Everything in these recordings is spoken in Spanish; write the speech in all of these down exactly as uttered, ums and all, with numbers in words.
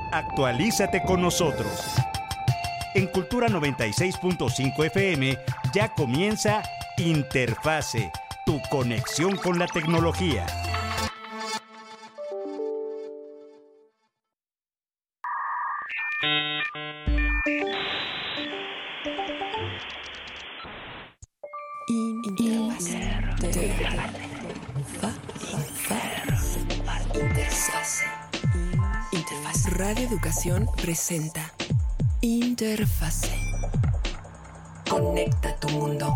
Actualízate con nosotros. En Cultura noventa y seis punto cinco F M ya comienza Interfase, tu conexión con la tecnología. Interfase. Radio Educación presenta Interfase. Conecta tu mundo.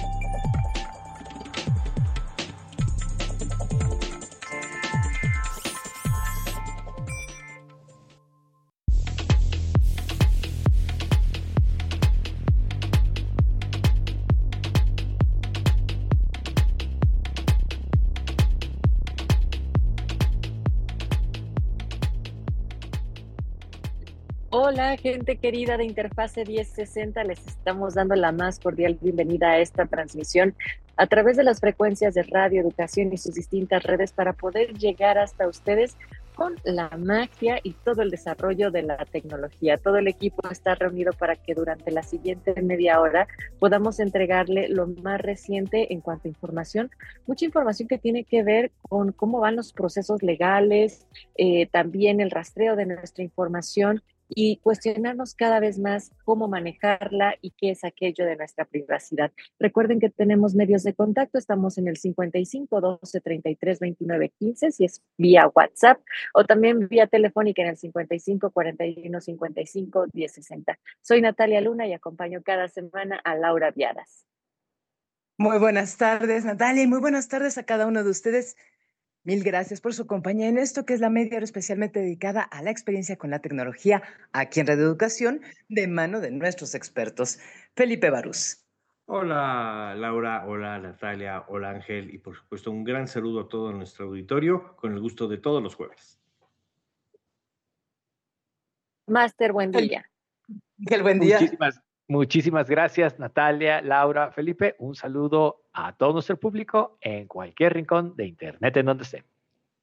Hola, gente querida de Interfase diez sesenta, les estamos dando la más cordial bienvenida a esta transmisión a través de las frecuencias de Radio Educación y sus distintas redes para poder llegar hasta ustedes con la magia y todo el desarrollo de la tecnología. Todo el equipo está reunido para que durante la siguiente media hora podamos entregarle lo más reciente en cuanto a información, mucha información que tiene que ver con cómo van los procesos legales, eh, también el rastreo de nuestra información, y cuestionarnos cada vez más cómo manejarla y qué es aquello de nuestra privacidad. Recuerden que tenemos medios de contacto, estamos en el cincuenta y cinco, doce, treinta y tres, veintinueve, quince, si es vía WhatsApp, o también vía telefónica en el cincuenta y cinco, cuarenta y uno, cincuenta y cinco, diez sesenta. Soy Natalia Luna y acompaño cada semana a Laura Viadas. Muy buenas tardes, Natalia, y muy buenas tardes a cada uno de ustedes. Mil gracias por su compañía en esto que es la media hora especialmente dedicada a la experiencia con la tecnología aquí en Radio Educación, de mano de nuestros expertos. Felipe Barús. Hola Laura, hola Natalia, hola Ángel y por supuesto un gran saludo a todo nuestro auditorio con el gusto de todos los jueves. Máster, buen día. Ángel, buen día. Muchísimas, muchísimas gracias Natalia, Laura, Felipe. Un saludo a todo nuestro público en cualquier rincón de internet en donde esté.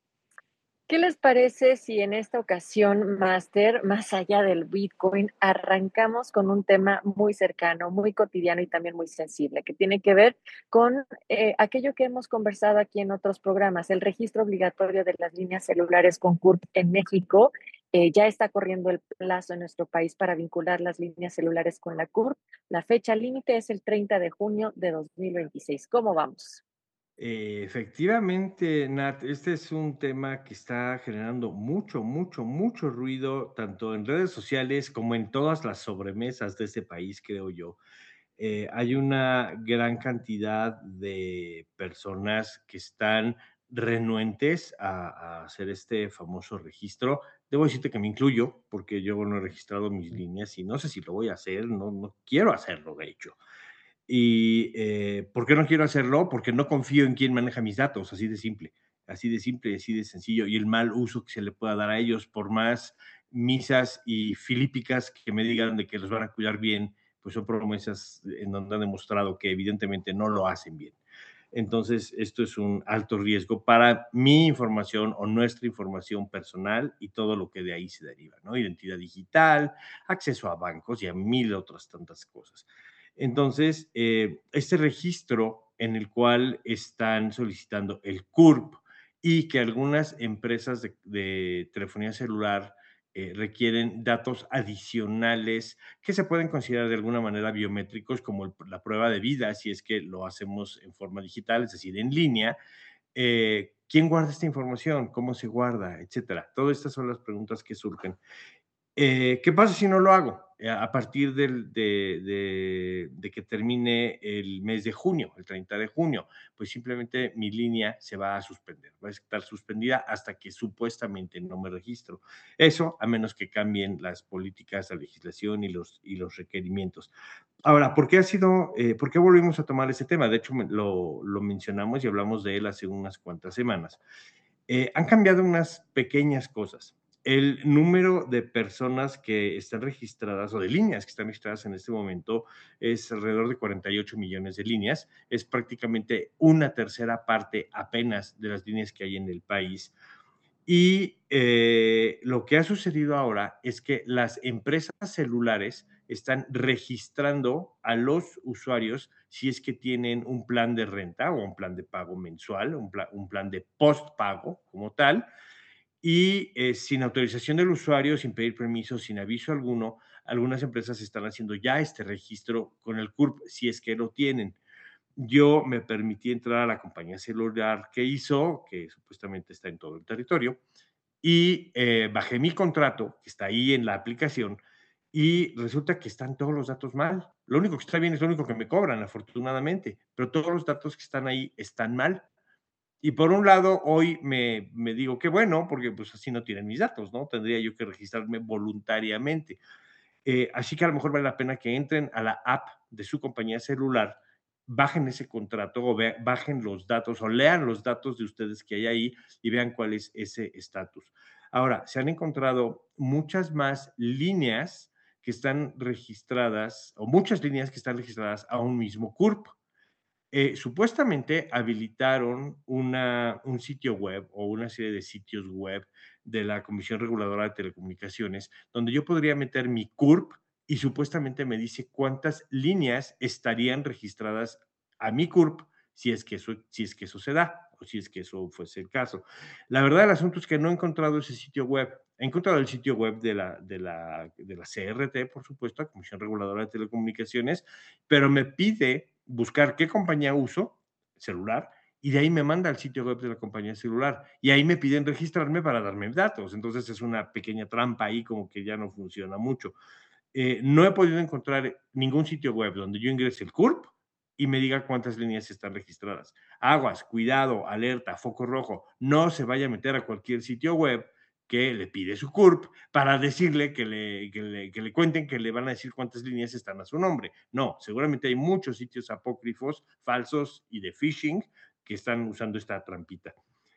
¿Qué les parece si en esta ocasión, Máster, más allá del Bitcoin, arrancamos con un tema muy cercano, muy cotidiano y también muy sensible, que tiene que ver con eh, aquello que hemos conversado aquí en otros programas, el registro obligatorio de las líneas celulares con C U R P en México? Eh, ya está corriendo el plazo en nuestro país para vincular las líneas celulares con la C U R P. La fecha límite es el treinta de junio de dos mil veintiséis. ¿Cómo vamos? Eh, efectivamente, Nat, este es un tema que está generando mucho, mucho, mucho ruido, tanto en redes sociales como en todas las sobremesas de este país, creo yo. Eh, hay una gran cantidad de personas que están renuentes a, a hacer este famoso registro. Debo decirte que me incluyo, porque yo no he registrado mis líneas y no sé si lo voy a hacer, no, no quiero hacerlo, de hecho. ¿Y eh, por qué no quiero hacerlo? Porque no confío en quién maneja mis datos, así de simple, así de simple, así de sencillo, y el mal uso que se le pueda dar a ellos, por más misas y filípicas que me digan de que los van a cuidar bien, pues son promesas en donde han demostrado que evidentemente no lo hacen bien. Entonces, esto es un alto riesgo para mi información o nuestra información personal y todo lo que de ahí se deriva, ¿no? Identidad digital, acceso a bancos y a mil otras tantas cosas. Entonces, eh, este registro en el cual están solicitando el C U R P y que algunas empresas de, de telefonía celular eh, requieren datos adicionales que se pueden considerar de alguna manera biométricos, como el, la prueba de vida, si es que lo hacemos en forma digital, es decir, en línea. Eh, ¿Quién guarda esta información? ¿Cómo se guarda? Etcétera. Todas estas son las preguntas que surgen. Eh, ¿Qué pasa si no lo hago? Eh, a partir del, de, de, de que termine el mes de junio, el treinta de junio, pues simplemente mi línea se va a suspender, va a estar suspendida hasta que supuestamente no me registro. Eso a menos que cambien las políticas, la legislación y los, y los requerimientos. Ahora, ¿por qué ha sido, eh, por qué volvimos a tomar ese tema? De hecho, lo, lo mencionamos y hablamos de él hace unas cuantas semanas. Eh, han cambiado unas pequeñas cosas. El número de personas que están registradas o de líneas que están registradas en este momento es alrededor de cuarenta y ocho millones de líneas. Es prácticamente una tercera parte apenas de las líneas que hay en el país. Y eh, lo que ha sucedido ahora es que las empresas celulares están registrando a los usuarios si es que tienen un plan de renta o un plan de pago mensual, un plan, un plan de postpago como tal, y eh, sin autorización del usuario, sin pedir permiso, sin aviso alguno, algunas empresas están haciendo ya este registro con el C U R P si es que lo tienen. Yo me permití entrar a la compañía celular que hizo, que supuestamente está en todo el territorio, y eh, bajé mi contrato, que está ahí en la aplicación, y resulta que están todos los datos mal. Lo único que está bien es lo único que me cobran, afortunadamente, pero todos los datos que están ahí están mal. Y por un lado, hoy me, me digo que bueno, porque pues así no tienen mis datos, ¿no? Tendría yo que registrarme voluntariamente. Eh, así que a lo mejor vale la pena que entren a la app de su compañía celular, bajen ese contrato o ve, bajen los datos o lean los datos de ustedes que hay ahí y vean cuál es ese estatus. Ahora, se han encontrado muchas más líneas que están registradas o muchas líneas que están registradas a un mismo C U R P. Eh, supuestamente habilitaron una, un sitio web o una serie de sitios web de la Comisión Reguladora de Telecomunicaciones, donde yo podría meter mi C U R P y supuestamente me dice cuántas líneas estarían registradas a mi C U R P si es que eso, si es que eso se da o si es que eso fuese el caso. La verdad del asunto es que no he encontrado ese sitio web. He encontrado el sitio web de la, de la, de la C R T, por supuesto, la Comisión Reguladora de Telecomunicaciones, pero me pide buscar qué compañía uso, celular, y de ahí me manda al sitio web de la compañía celular. Y ahí me piden registrarme para darme datos. Entonces es una pequeña trampa ahí como que ya no funciona mucho. Eh, no he podido encontrar ningún sitio web donde yo ingrese el C U R P y me diga cuántas líneas están registradas. Aguas, cuidado, alerta, foco rojo. No se vaya a meter a cualquier sitio web que le pide su C U R P para decirle que le, que, le, que le cuenten que le van a decir cuántas líneas están a su nombre. No, seguramente hay muchos sitios apócrifos, falsos y de phishing que están usando esta trampita.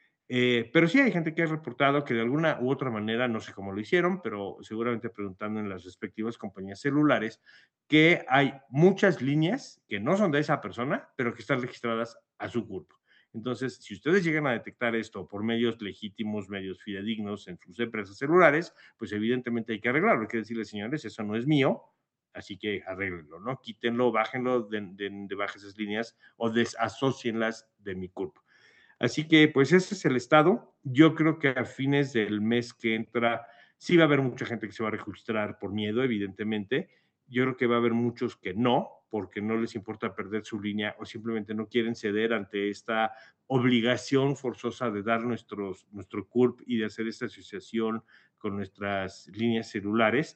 Eh, pero sí hay gente que ha reportado que de alguna u otra manera, no sé cómo lo hicieron, pero seguramente preguntando en las respectivas compañías celulares, que hay muchas líneas que no son de esa persona, pero que están registradas a su C U R P. Entonces, si ustedes llegan a detectar esto por medios legítimos, medios fidedignos en sus empresas celulares, pues evidentemente hay que arreglarlo. Hay que decirles, señores, eso no es mío, así que arréglenlo, ¿no? Quítenlo, bájenlo de, de, de baja esas líneas o desasócienlas de mi C U R P. Así que, pues, ese es el estado. Yo creo que a fines del mes que entra, sí va a haber mucha gente que se va a registrar por miedo, evidentemente. Yo creo que va a haber muchos que no, porque no les importa perder su línea o simplemente no quieren ceder ante esta obligación forzosa de dar nuestros, nuestro C U R P y de hacer esta asociación con nuestras líneas celulares.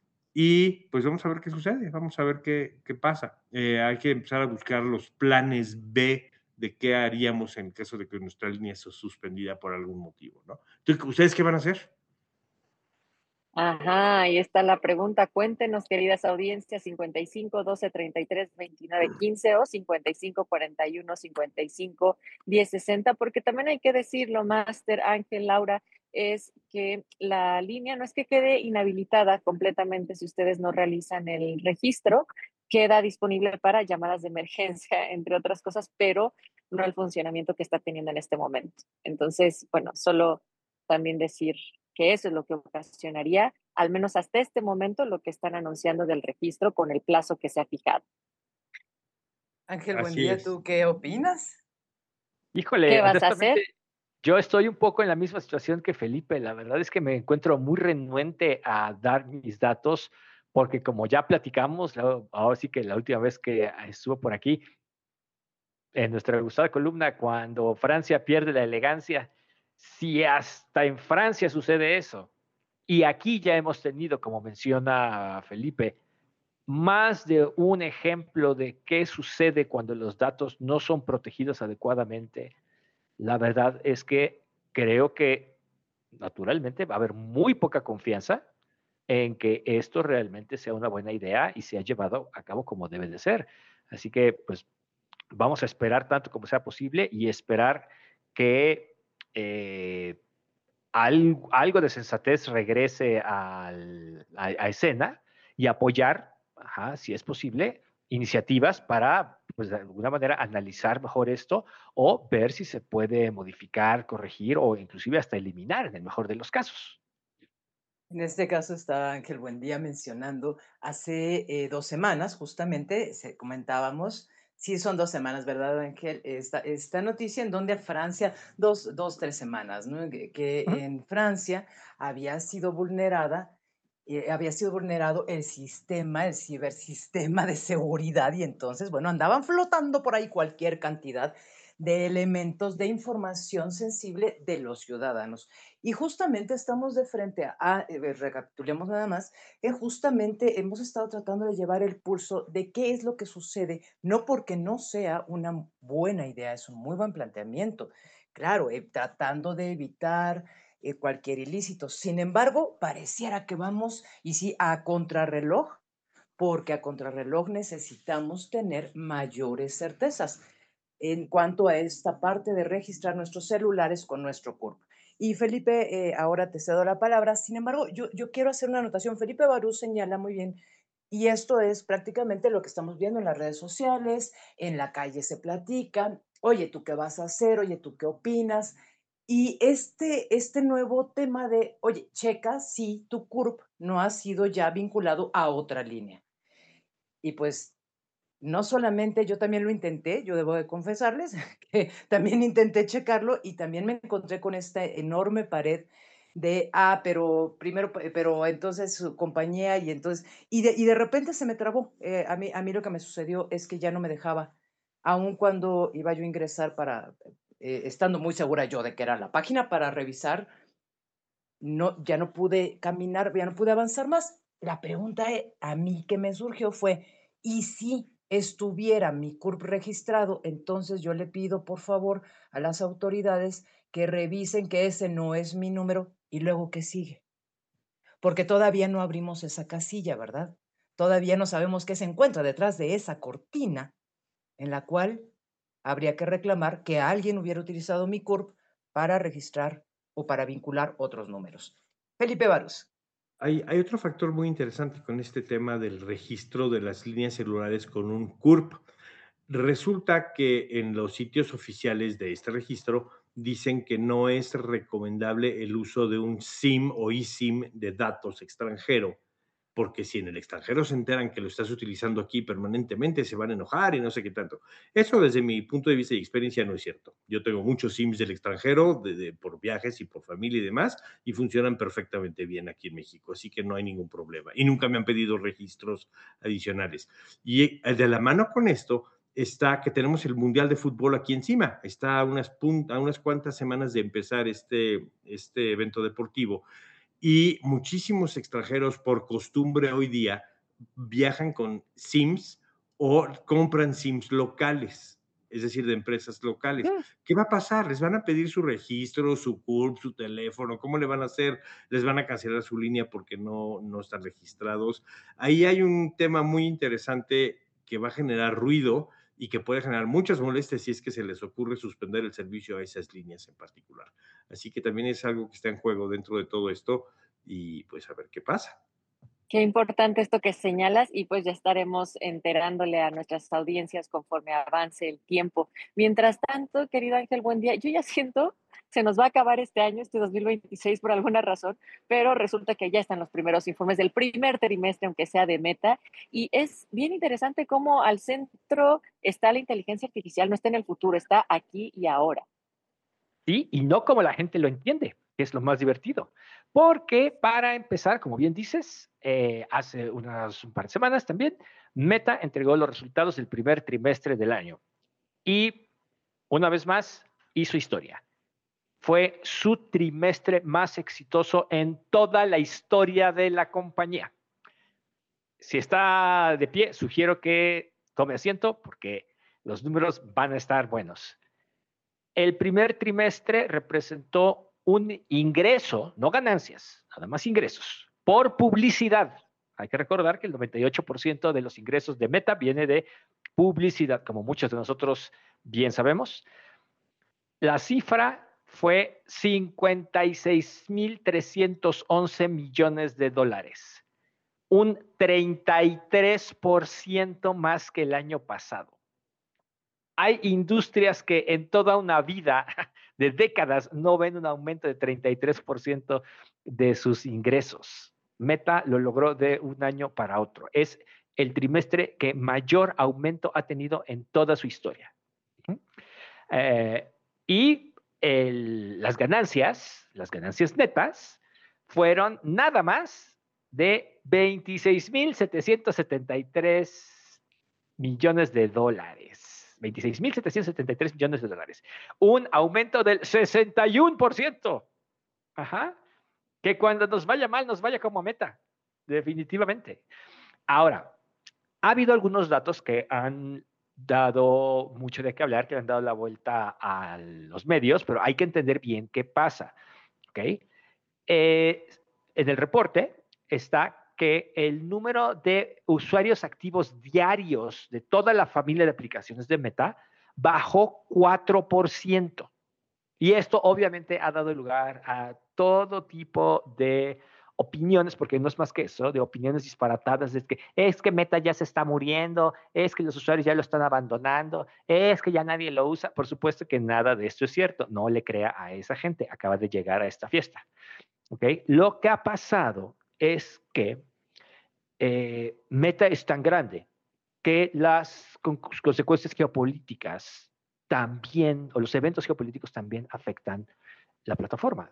Y pues vamos a ver qué sucede, vamos a ver qué, qué pasa. Eh, hay que empezar a buscar los planes B de qué haríamos en caso de que nuestra línea sea suspendida por algún motivo, ¿no? Entonces, ¿ustedes qué van a hacer? Ajá, ahí está la pregunta. Cuéntenos, queridas audiencias, cincuenta y cinco, doce, treinta y tres, veintinueve, quince o cincuenta y cinco, cuarenta y uno, cincuenta y cinco, diez, sesenta, porque también hay que decirlo, Máster, Ángel, Laura, es que la línea no es que quede inhabilitada completamente si ustedes no realizan el registro, queda disponible para llamadas de emergencia, entre otras cosas, pero no el funcionamiento que está teniendo en este momento. Entonces, bueno, solo también decir que eso es lo que ocasionaría, al menos hasta este momento, lo que están anunciando del registro con el plazo que se ha fijado. Ángel, buen Así día. es. ¿Tú qué opinas? Híjole, ¿Qué vas a hacer? honestamente, yo estoy un poco en la misma situación que Felipe. La verdad es que me encuentro muy renuente a dar mis datos porque como ya platicamos, ahora sí que la última vez que estuvo por aquí, en nuestra gustada columna, cuando Francia pierde la elegancia, si hasta en Francia sucede eso, y aquí ya hemos tenido, como menciona Felipe, más de un ejemplo de qué sucede cuando los datos no son protegidos adecuadamente, la verdad es que creo que naturalmente va a haber muy poca confianza en que esto realmente sea una buena idea y se ha llevado a cabo como debe de ser. Así que, pues, vamos a esperar tanto como sea posible y esperar que eh, algo, algo de sensatez regrese al, a, a escena y apoyar, ajá, si es posible, iniciativas para pues de alguna manera analizar mejor esto o ver si se puede modificar, corregir o inclusive hasta eliminar en el mejor de los casos. En este caso está Ángel Buendía mencionando, hace eh, dos semanas justamente se, comentábamos, sí son dos semanas, ¿verdad, Ángel? Esta, esta noticia en donde Francia, dos, dos, tres semanas, ¿no? Que, que Ujú. en Francia había sido vulnerada, eh, había sido vulnerado el sistema, el cibersistema de seguridad y entonces, bueno, andaban flotando por ahí cualquier cantidad de elementos de información sensible de los ciudadanos. Y justamente estamos de frente a, a eh, recapitulemos nada más, que justamente hemos estado tratando de llevar el pulso de qué es lo que sucede, no porque no sea una buena idea, es un muy buen planteamiento, claro, eh, tratando de evitar eh, cualquier ilícito. Sin embargo, pareciera que vamos, y sí, a contrarreloj, porque a contrarreloj necesitamos tener mayores certezas en cuanto a esta parte de registrar nuestros celulares con nuestro C U R P. Y Felipe, eh, ahora te cedo la palabra. Sin embargo, yo, yo quiero hacer una anotación. Felipe Barú señala muy bien, y esto es prácticamente lo que estamos viendo en las redes sociales, en la calle se platica, oye, ¿tú qué vas a hacer? Oye, ¿tú qué opinas? Y este, este nuevo tema de, oye, checa si tu C U R P no ha sido ya vinculado a otra línea. Y pues no solamente yo también lo intenté, yo debo de confesarles que también intenté checarlo y también me encontré con esta enorme pared de, ah, pero primero, pe- pero entonces su compañía y entonces, y de, y de repente se me trabó. Eh, a mí, a mí lo que me sucedió es que ya no me dejaba, aun cuando iba yo a ingresar para, eh, estando muy segura yo de que era la página para revisar, no, ya no pude caminar, ya no pude avanzar más. La pregunta e- a mí que me surgió fue, ¿y si estuviera mi C U R P registrado? Entonces yo le pido, por favor, a las autoridades que revisen que ese no es mi número y luego qué sigue. Porque todavía no abrimos esa casilla, ¿verdad? Todavía no sabemos qué se encuentra detrás de esa cortina en la cual habría que reclamar que alguien hubiera utilizado mi C U R P para registrar o para vincular otros números. Felipe Barús. Hay, hay otro factor muy interesante con este tema del registro de las líneas celulares con un C U R P. Resulta que en los sitios oficiales de este registro dicen que no es recomendable el uso de un SIM o eSIM de datos extranjero, porque si en el extranjero se enteran que lo estás utilizando aquí permanentemente, se van a enojar y no sé qué tanto. Eso desde mi punto de vista y experiencia no es cierto. Yo tengo muchos SIMs del extranjero, de, de, por viajes y por familia y demás, y funcionan perfectamente bien aquí en México, así que no hay ningún problema. Y nunca me han pedido registros adicionales. Y eh, de la mano con esto, está que tenemos el Mundial de Fútbol aquí encima. Está a unas, a unas cuantas semanas de empezar este, este evento deportivo. Y muchísimos extranjeros, por costumbre hoy día, viajan con SIMs o compran SIMs locales, es decir, de empresas locales. Mm. ¿Qué va a pasar? Les van a pedir su registro, su C U R P, su teléfono. ¿Cómo le van a hacer? Les van a cancelar su línea porque no, no están registrados. Ahí hay un tema muy interesante que va a generar ruido y que puede generar muchas molestias si es que se les ocurre suspender el servicio a esas líneas en particular. Así que también es algo que está en juego dentro de todo esto y pues a ver qué pasa. Qué importante esto que señalas y pues ya estaremos enterándole a nuestras audiencias conforme avance el tiempo. Mientras tanto, querido Ángel, buen día. Yo ya siento, se nos va a acabar este año, este dos mil veintiséis por alguna razón, pero resulta que ya están los primeros informes del primer trimestre, aunque sea de Meta, y es bien interesante cómo al centro está la inteligencia artificial, no está en el futuro, está aquí y ahora. Sí, y no como la gente lo entiende, que es lo más divertido. Porque para empezar, como bien dices, eh, hace unas un par de semanas también, Meta entregó los resultados del primer trimestre del año. Y una vez más, hizo historia. Fue su trimestre más exitoso en toda la historia de la compañía. Si está de pie, sugiero que tome asiento porque los números van a estar buenos. El primer trimestre representó un ingreso, no ganancias, nada más ingresos, por publicidad. Hay que recordar que el noventa y ocho por ciento de los ingresos de Meta viene de publicidad, como muchos de nosotros bien sabemos. La cifra fue cincuenta y seis mil trescientos once millones de dólares, un treinta y tres por ciento más que el año pasado. hay industrias que en toda una vida de décadas no ven un aumento de treinta y tres por ciento de sus ingresos. Meta lo logró de un año para otro. Es el trimestre que mayor aumento ha tenido en toda su historia. Eh, y el, las ganancias, las ganancias netas, fueron nada más de veintiséis mil setecientos setenta y tres millones de dólares. veintiséis mil setecientos setenta y tres millones de dólares. Un aumento del sesenta y uno por ciento. Ajá. Que cuando nos vaya mal, nos vaya como Meta. Definitivamente. Ahora, ha habido algunos datos que han dado mucho de qué hablar, que le han dado la vuelta a los medios, pero hay que entender bien qué pasa. ¿Okay? Eh, en el reporte está que el número de usuarios activos diarios de toda la familia de aplicaciones de Meta bajó cuatro por ciento. Y esto obviamente ha dado lugar a todo tipo de opiniones, porque no es más que eso, de opiniones disparatadas, de que es que Meta ya se está muriendo, es que los usuarios ya lo están abandonando, es que ya nadie lo usa. Por supuesto que nada de esto es cierto, no le crea a esa gente, acaba de llegar a esta fiesta. ¿Okay? Lo que ha pasado es que eh, Meta es tan grande que las con consecuencias geopolíticas también, o los eventos geopolíticos también afectan la plataforma.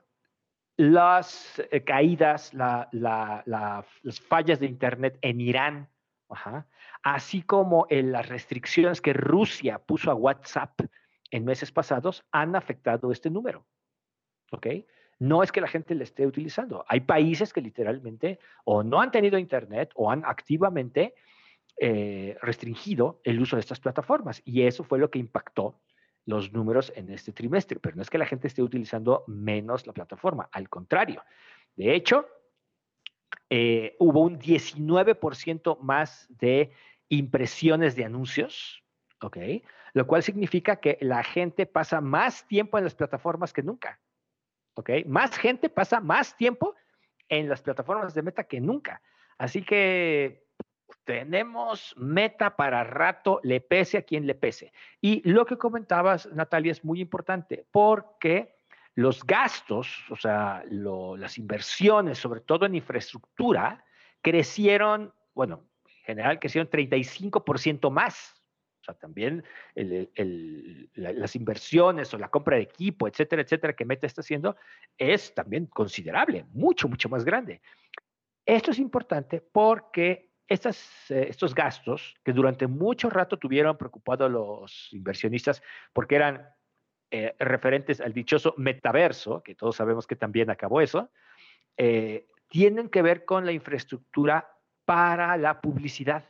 Las eh, caídas, la, la, la, las fallas de Internet en Irán, ajá, así como en las restricciones que Rusia puso a WhatsApp en meses pasados, han afectado este número. ¿Ok? No es que la gente le esté utilizando. Hay países que literalmente o no han tenido Internet o han activamente eh, restringido el uso de estas plataformas. Y eso fue lo que impactó los números en este trimestre. Pero no es que la gente esté utilizando menos la plataforma. Al contrario. De hecho, eh, hubo un diecinueve por ciento más de impresiones de anuncios. ¿Ok? Lo cual significa que la gente pasa más tiempo en las plataformas que nunca. ¿Ok? Más gente pasa más tiempo en las plataformas de Meta que nunca. Así que tenemos Meta para rato, le pese a quien le pese. Y lo que comentabas, Natalia, es muy importante porque los gastos, o sea, lo, las inversiones, sobre todo en infraestructura, crecieron, bueno, en general crecieron treinta y cinco por ciento más. O sea, también el, el, la, las inversiones o la compra de equipo, etcétera, etcétera, que Meta está haciendo es también considerable, mucho, mucho más grande. Esto es importante porque estas, eh, estos gastos que durante mucho rato tuvieron preocupados a los inversionistas porque eran eh, referentes al dichoso metaverso, que todos sabemos que también acabó eso, eh, tienen que ver con la infraestructura para la publicidad,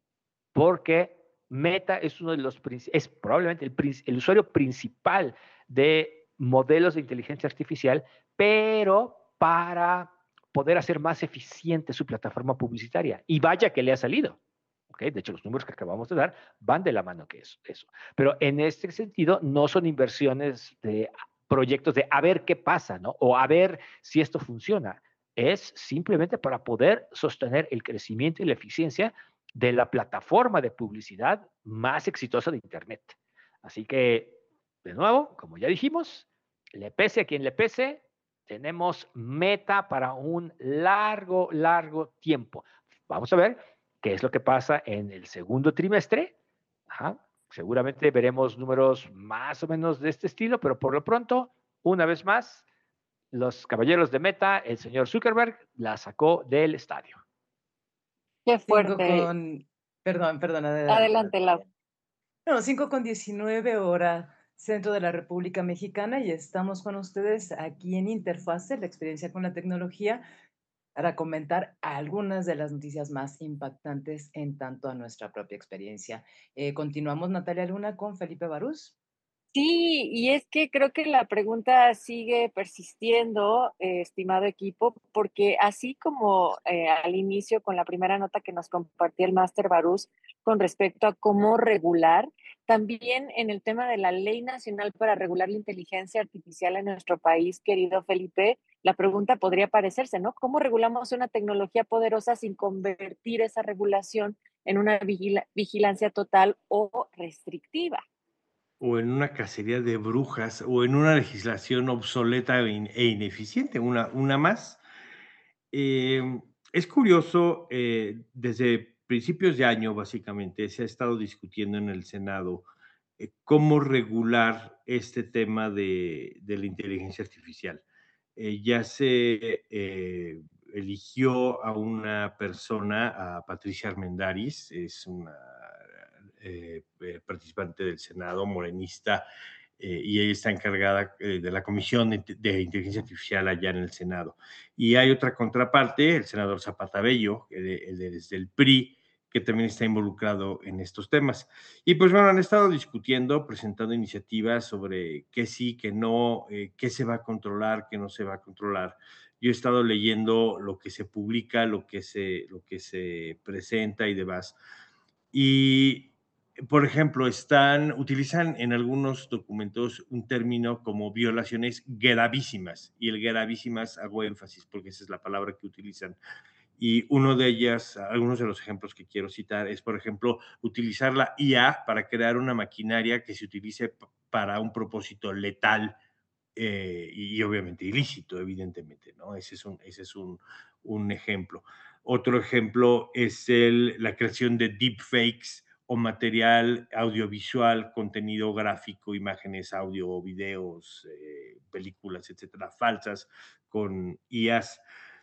porque Meta es uno de los es probablemente el, el usuario principal de modelos de inteligencia artificial, pero para poder hacer más eficiente su plataforma publicitaria. Y vaya que le ha salido. ¿Okay? De hecho, los números que acabamos de dar van de la mano que es eso. Pero en este sentido, no son inversiones de proyectos de a ver qué pasa, ¿no? O a ver si esto funciona. Es simplemente para poder sostener el crecimiento y la eficiencia de la plataforma de publicidad más exitosa de Internet. Así que, de nuevo, como ya dijimos, le pese a quien le pese, tenemos Meta para un largo, largo tiempo. Vamos a ver qué es lo que pasa en el segundo trimestre. Ajá. Seguramente veremos números más o menos de este estilo, pero por lo pronto, una vez más, los caballeros de Meta, el señor Zuckerberg, la sacó del estadio. Qué fuerte. Cinco con, perdón, perdón. Adelante, Lau. No, cinco con diecinueve hora centro de la República Mexicana y estamos con ustedes aquí en Interfase, la experiencia con la tecnología, para comentar algunas de las noticias más impactantes en tanto a nuestra propia experiencia. Eh, continuamos, Natalia Luna, con Felipe Barús. Sí, y es que creo que la pregunta sigue persistiendo, eh, estimado equipo, porque así como eh, al inicio con la primera nota que nos compartía el máster Barús con respecto a cómo regular, también en el tema de la Ley Nacional para Regular la Inteligencia Artificial en nuestro país, querido Felipe, la pregunta podría parecerse, ¿no? ¿Cómo regulamos una tecnología poderosa sin convertir esa regulación en una vigila- vigilancia total o restrictiva? o en una cacería de brujas o en una legislación obsoleta e, in, e ineficiente, una, una más. Eh, es curioso, eh, desde principios de año básicamente se ha estado discutiendo en el Senado eh, cómo regular este tema de, de la inteligencia artificial. Eh, ya se eh, eligió a una persona, a Patricia Armendáriz, es una eh, eh, participante del Senado, morenista, eh, y ella está encargada eh, de la Comisión de, de, Inteligencia Artificial allá en el Senado. Y hay otra contraparte, el senador Zapata Bello, eh, desde el P R I, que también está involucrado en estos temas. Y pues bueno, han estado discutiendo, presentando iniciativas sobre qué sí, qué no, eh, qué se va a controlar, qué no se va a controlar. Yo he estado leyendo lo que se publica, lo que se, lo que se presenta y demás. Y, por ejemplo, están, utilizan en algunos documentos un término como violaciones gravísimas, y el gravísimas hago énfasis porque esa es la palabra que utilizan. Y uno de ellas, algunos de los ejemplos que quiero citar es, por ejemplo, utilizar la I A para crear una maquinaria que se utilice para un propósito letal eh, y, y obviamente ilícito, evidentemente, ¿no? Ese es un, ese es un, un ejemplo. Otro ejemplo es el, la creación de deepfakes o material audiovisual, contenido gráfico, imágenes, audio, videos, eh, películas, etcétera, falsas con I As.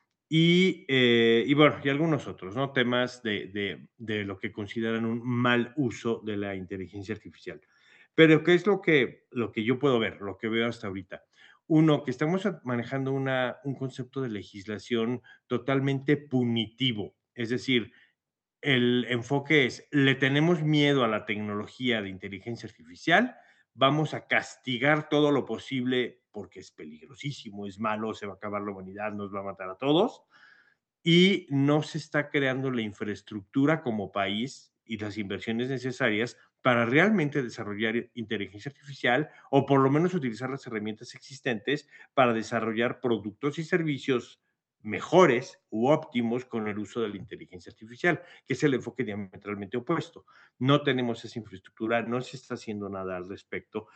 Y, eh, y bueno, y algunos otros, ¿no? Temas de, de, de lo que consideran un mal uso de la inteligencia artificial. Pero ¿qué es lo que, lo que yo puedo ver, lo que veo hasta ahorita? Uno, que estamos manejando una, un concepto de legislación totalmente punitivo. Es decir, el enfoque es, le tenemos miedo a la tecnología de inteligencia artificial, vamos a castigar todo lo posible porque es peligrosísimo, es malo, se va a acabar la humanidad, nos va a matar a todos, y no se está creando la infraestructura como país y las inversiones necesarias para realmente desarrollar inteligencia artificial o por lo menos utilizar las herramientas existentes para desarrollar productos y servicios mejores u óptimos con el uso de la inteligencia artificial, que es el enfoque diametralmente opuesto. No tenemos esa infraestructura, no se está haciendo nada al respecto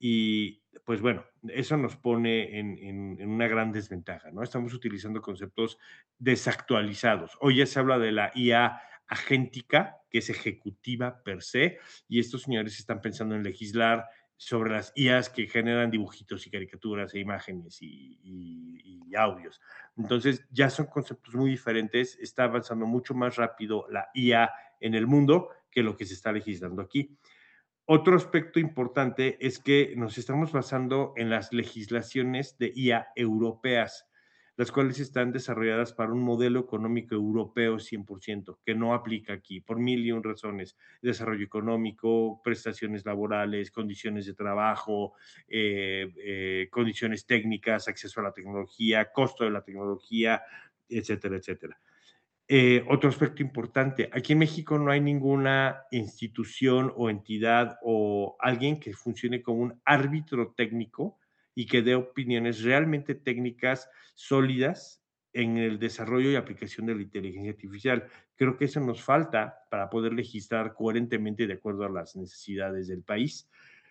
y pues bueno, eso nos pone en, en, en una gran desventaja, ¿no? Estamos utilizando conceptos desactualizados. Hoy ya se habla de la I A agéntica, que es ejecutiva per se, y estos señores están pensando en legislar sobre las I As que generan dibujitos y caricaturas e imágenes y, y, y audios. Entonces ya son conceptos muy diferentes, está avanzando mucho más rápido la I A en el mundo que lo que se está legislando aquí. Otro aspecto importante es que nos estamos basando en las legislaciones de I A europeas, las cuales están desarrolladas para un modelo económico europeo cien por ciento, que no aplica aquí por mil y un razones. Desarrollo económico, prestaciones laborales, condiciones de trabajo, eh, eh, condiciones técnicas, acceso a la tecnología, costo de la tecnología, etcétera, etcétera. Eh, otro aspecto importante, aquí en México no hay ninguna institución o entidad o alguien que funcione como un árbitro técnico y que dé opiniones realmente técnicas sólidas en el desarrollo y aplicación de la inteligencia artificial. Creo que eso nos falta para poder legislar coherentemente de acuerdo a las necesidades del país.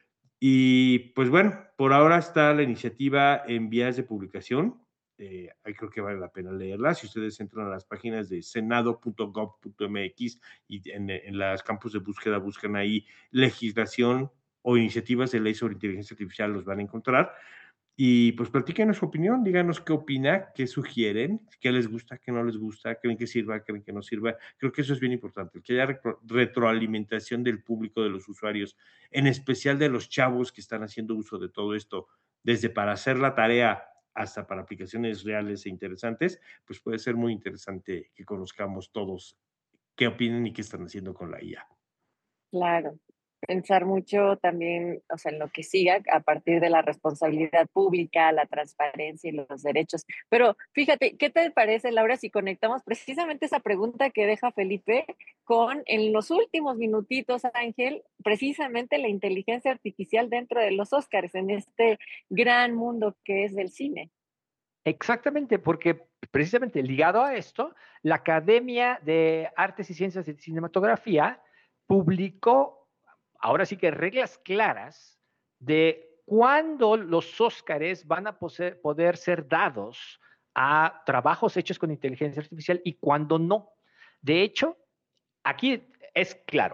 Y pues bueno, por ahora está la iniciativa en vías de publicación. Eh, ahí creo que vale la pena leerla. Si ustedes entran a las páginas de senado punto gov punto mx y en, en las campos de búsqueda buscan ahí legislación o iniciativas de ley sobre inteligencia artificial, los van a encontrar. Y pues platíquenos su opinión, díganos qué opina, qué sugieren, qué les gusta, qué no les gusta, creen que sirva, creen que no sirva. Creo que eso es bien importante, que haya retro, retroalimentación del público, de los usuarios, en especial de los chavos que están haciendo uso de todo esto, desde para hacer la tarea hasta para aplicaciones reales e interesantes, pues puede ser muy interesante que conozcamos todos qué opinan y qué están haciendo con la I A. Claro, pensar mucho también, o sea, en lo que siga a partir de la responsabilidad pública, la transparencia y los derechos. Pero fíjate, ¿qué te parece, Laura, si conectamos precisamente esa pregunta que deja Felipe con, en los últimos minutitos, Ángel, precisamente la inteligencia artificial dentro de los Óscars, en este gran mundo que es del cine? Exactamente, porque precisamente ligado a esto, la Academia de Artes y Ciencias de Cinematografía publicó, ahora sí que reglas claras de cuándo los Óscares van a poder ser dados a trabajos hechos con inteligencia artificial y cuándo no. De hecho, aquí es claro,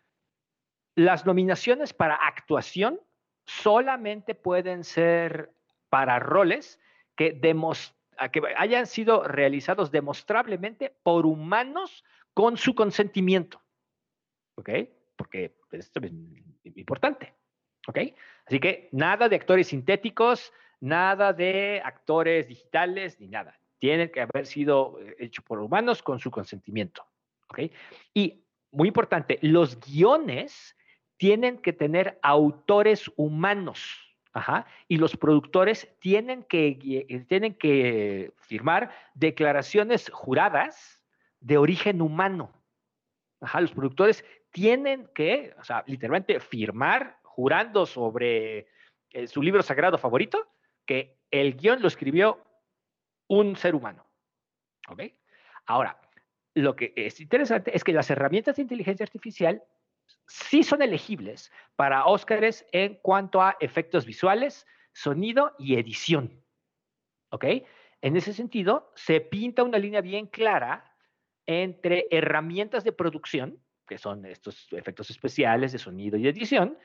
las nominaciones para actuación solamente pueden ser para roles que, que hayan sido realizados demostrablemente por humanos con su consentimiento. ¿Ok? Porque esto es importante. ¿Ok? Así que nada de actores sintéticos, nada de actores digitales, ni nada. Tienen que haber sido hechos por humanos con su consentimiento. ¿Ok? Y, muy importante, los guiones tienen que tener autores humanos. Ajá, y los productores tienen que, tienen que firmar declaraciones juradas de origen humano. Ajá, los productores tienen que, o sea, literalmente firmar jurando sobre eh, su libro sagrado favorito que el guión lo escribió un ser humano. ¿Ok? Ahora, lo que es interesante es que las herramientas de inteligencia artificial sí son elegibles para Óscares en cuanto a efectos visuales, sonido y edición. ¿Ok? En ese sentido, se pinta una línea bien clara entre herramientas de producción, que son estos efectos especiales de sonido y edición,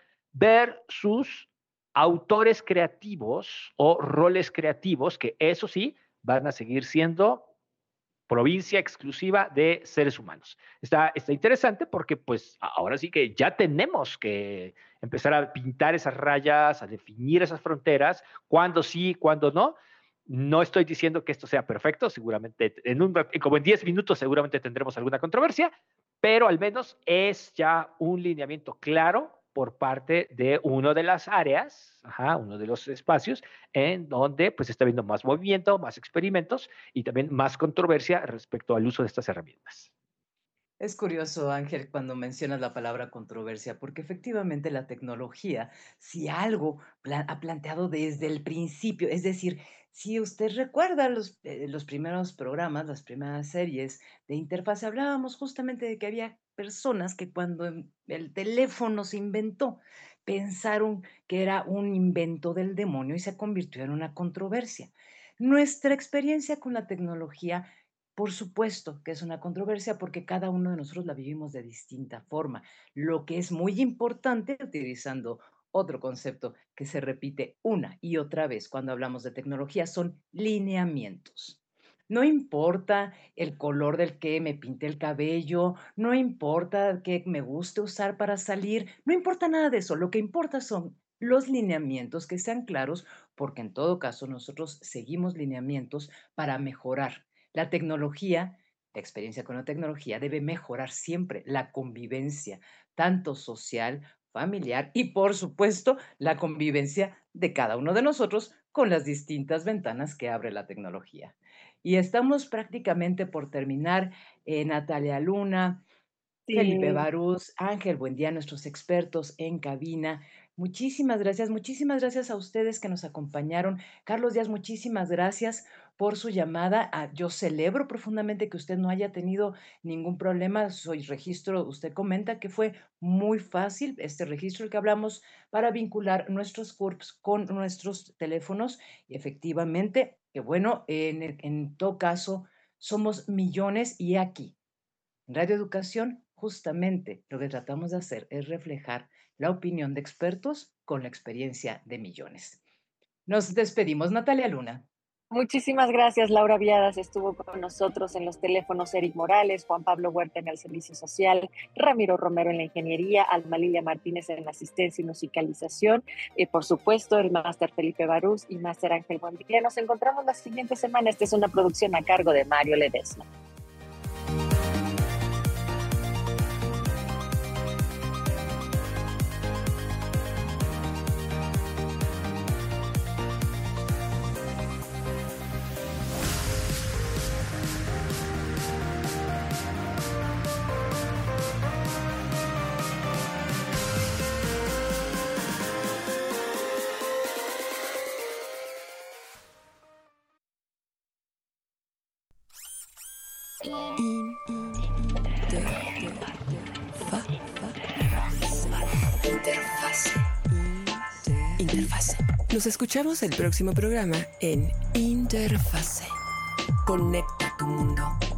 versus autores creativos o roles creativos, que eso sí, van a seguir siendo provincia exclusiva de seres humanos. Está, está interesante porque pues ahora sí que ya tenemos que empezar a pintar esas rayas, a definir esas fronteras, cuándo sí, cuándo no. No estoy diciendo que esto sea perfecto, seguramente en un, como en diez minutos seguramente tendremos alguna controversia, pero al menos es ya un lineamiento claro por parte de una de las áreas, ajá, uno de los espacios en donde pues está habiendo más movimiento, más experimentos y también más controversia respecto al uso de estas herramientas. Es curioso, Ángel, cuando mencionas la palabra controversia, porque efectivamente la tecnología, si algo pla- ha planteado desde el principio, es decir, si usted recuerda los, eh, los primeros programas, las primeras series de Interfaz, hablábamos justamente de que había personas que cuando em- el teléfono se inventó, pensaron que era un invento del demonio y se convirtió en una controversia. Nuestra experiencia con la tecnología, por supuesto que es una controversia porque cada uno de nosotros la vivimos de distinta forma. Lo que es muy importante, utilizando otro concepto que se repite una y otra vez cuando hablamos de tecnología, son lineamientos. No importa el color del que me pinte el cabello, no importa qué me guste usar para salir, no importa nada de eso. Lo que importa son los lineamientos que sean claros, porque en todo caso nosotros seguimos lineamientos para mejorar. La tecnología, la experiencia con la tecnología debe mejorar siempre la convivencia, tanto social, familiar y, por supuesto, la convivencia de cada uno de nosotros con las distintas ventanas que abre la tecnología. Y estamos prácticamente por terminar. Eh, Natalia Luna, Felipe Sí. Barús, Ángel Buendía, nuestros expertos en cabina. Muchísimas gracias, muchísimas gracias a ustedes que nos acompañaron. Carlos Díaz, muchísimas gracias por su llamada. Ah, yo celebro profundamente que usted no haya tenido ningún problema. Soy registro, usted comenta que fue muy fácil este registro el que hablamos para vincular nuestros C U R Ps con nuestros teléfonos. Y efectivamente, que bueno, en, en todo caso, somos millones y aquí. En Radio Educación, justamente lo que tratamos de hacer es reflejar la opinión de expertos con la experiencia de millones. Nos despedimos, Natalia Luna. Muchísimas gracias, Laura Viadas estuvo con nosotros en los teléfonos, Eric Morales, Juan Pablo Huerta en el servicio social, Ramiro Romero en la ingeniería, Alma Lilia Martínez en la asistencia y musicalización, y por supuesto el máster Felipe Barús y máster Ángel Buendía. Nos encontramos la siguiente semana. Esta es una producción a cargo de Mario Ledesma. Interfaz. Interfaz. Interfase. Nos escuchamos el próximo programa en Interfase. Conecta tu mundo.